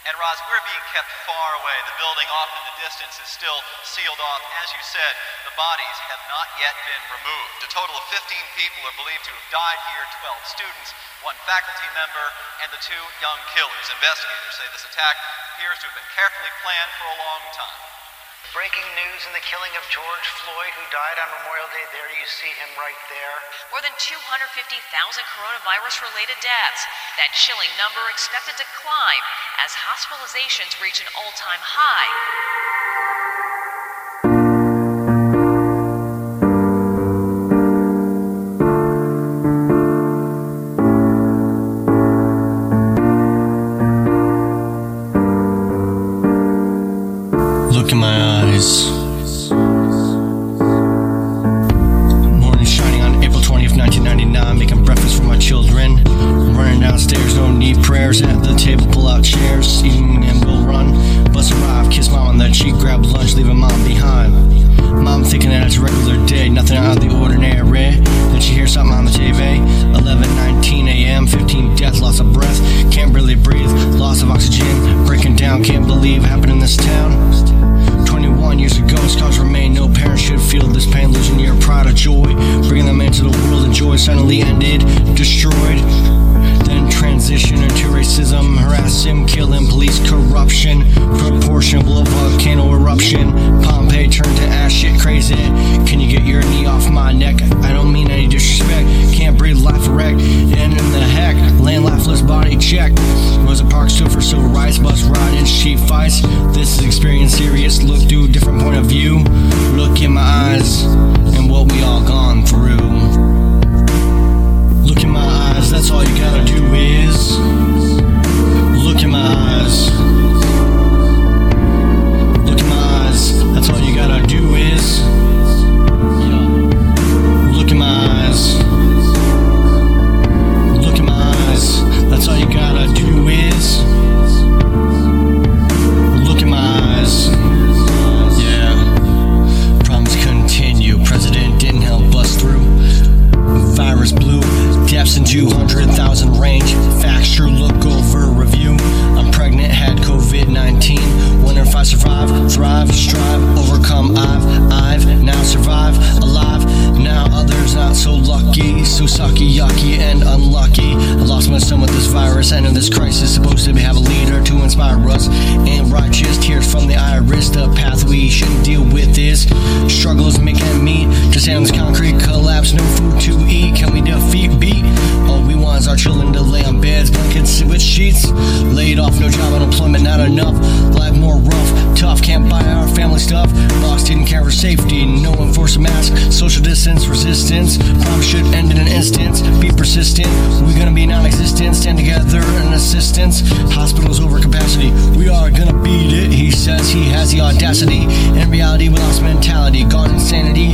And Roz, we're being kept far away. The building off in the distance is still sealed off. As you said, the bodies have not yet been removed. A total of 15 people are believed to have died here, 12 students, 1 faculty member, and the 2 young killers. Investigators say this attack appears to have been carefully planned for a long time. Breaking news in the killing of George Floyd, who died on Memorial Day. There you see him right there. More than 250,000 coronavirus-related deaths. That chilling number expected to climb as hospitalizations reach an all-time high. Look in my eyes. Morning shining on April 20th, 1999. Making breakfast for my children. Running downstairs, no need prayers. At the table, pull out chairs. Eating and we'll run. Bus arrive, kiss mom on the cheek, grab lunch, leaving mom behind. Mom thinking that it's a regular day, nothing out of the ordinary. Then she hears something on the TV. 11:19 a.m., 15 deaths, loss of breath. Can't really breathe, loss of oxygen. Breaking down, can't believe happened in this town. 21 years ago, scars remain. No parent should feel this pain. Losing your pride or joy, bringing them into the world, and joy suddenly ended, destroyed. Then transition into racism, harassing, killing, police corruption, proportional volcano eruption. Pompeii turned to ash, shit crazy. Can you get your knee off my neck? I don't mean any disrespect. Can't breathe, life wrecked, and in the heck, laying lifeless, body checked. Rosa Parks stood for civil rights, bus riding, street fights. This is experience serious. Look through a different point of view. Look in my eyes and what we all gone through. Look in my eyes, that's all you gotta do is look in my eyes. Look in my eyes, that's all you gotta do is look in my eyes. Look in my eyes, that's all you gotta do is look in my eyes. Yeah, problems continue, president didn't help us through. Virus blew, deaths in 200,000 range. Facts true, look over review. I'm pregnant, had COVID-19. Wonder if I survive, thrive, strive, overcome. I've now survived, alive. Now others not so lucky, so sucky, yucky, and unlucky. I lost my son with this virus, and in this crisis, supposed to have a leader to inspire us. And righteous tears from the iris, the path we shouldn't deal with is struggles make ends meet. To stand on this concrete collapse, no food to eat. Can we defeat beat? All we want is our children to lay on beds, blankets with sheets. Laid off, no job, unemployment, not enough. Life more rough, tough, can't buy our family stuff. Boss didn't care for safety, no enforce a mask. Social distance, resistance. Problem should end in an instant. Be persistent, we gonna be non-existent. Stand together in assistance. Hospitals over capacity, we are gonna beat it. He says he has the audacity. In reality, we lost mentality, gone insanity.